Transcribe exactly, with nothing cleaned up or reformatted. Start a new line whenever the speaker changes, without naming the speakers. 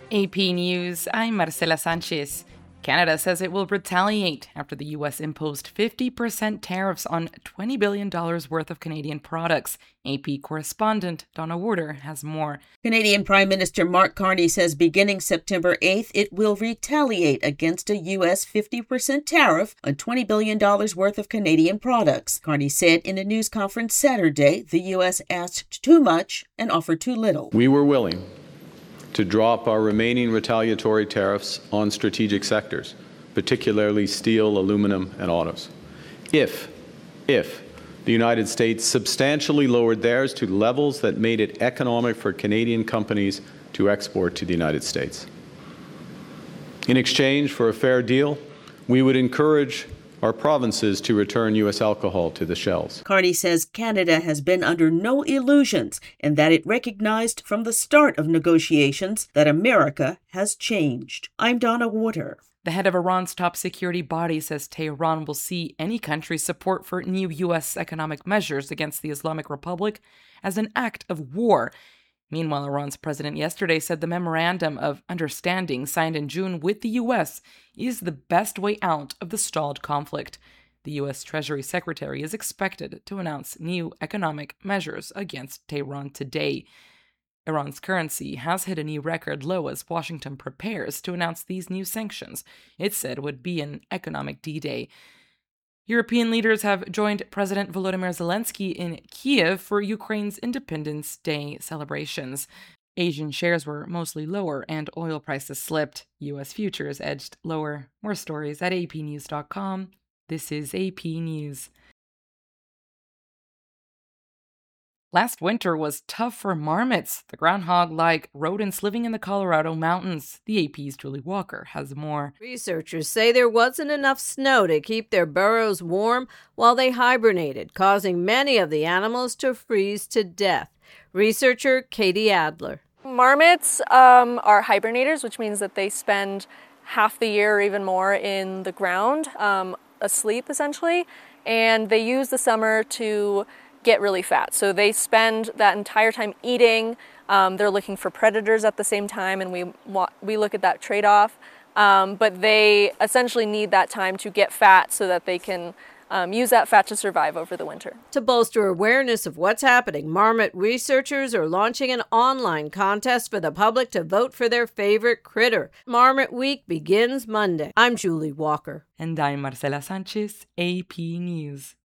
A P News, I'm Marcela Sanchez. Canada says it will retaliate after the U S imposed fifty percent tariffs on twenty billion dollars worth of Canadian products. A P correspondent Donna Warder has more.
Canadian Prime Minister Mark Carney says beginning September eighth, it will retaliate against a U S fifty percent tariff on twenty billion dollars worth of Canadian products. Carney said in a news conference Saturday the U S asked too much and offered too little.
We were willing to drop our remaining retaliatory tariffs on strategic sectors, particularly steel, aluminum, and autos, if, if the United States substantially lowered theirs to levels that made it economic for Canadian companies to export to the United States. In exchange for a fair deal, we would encourage our provinces to return U S alcohol to the shelves.
Carney says Canada has been under no illusions and that it recognized from the start of negotiations that America has changed. I'm Donna Warder.
The head of Iran's top security body says Tehran will see any country's support for new U S economic measures against the Islamic Republic as an act of war. Meanwhile, Iran's president yesterday said the memorandum of understanding signed in June with the U S is the best way out of the stalled conflict. The U S Treasury Secretary is expected to announce new economic measures against Tehran today. Iran's currency has hit a new record low as Washington prepares to announce these new sanctions. It said would be an economic D-Day. European leaders have joined President Volodymyr Zelensky in Kiev for Ukraine's Independence Day celebrations. Asian shares were mostly lower and oil prices slipped. U S futures edged lower. More stories at a p news dot com. This is A P News. Last winter was tough for marmots, the groundhog-like rodents living in the Colorado mountains. The A P's Julie Walker has more.
Researchers say there wasn't enough snow to keep their burrows warm while they hibernated, causing many of the animals to freeze to death. Researcher Katie Adler.
Marmots um, are hibernators, which means that they spend half the year or even more in the ground, um, asleep essentially, and they use the summer to get really fat. So they spend that entire time eating. Um, they're looking for predators at the same time, and we wa- we look at that trade-off. Um, but they essentially need that time to get fat so that they can um, use that fat to survive over the winter.
To bolster awareness of what's happening, marmot researchers are launching an online contest for the public to vote for their favorite critter. Marmot Week begins Monday. I'm Julie Walker.
And I'm Marcela Sanchez, A P News.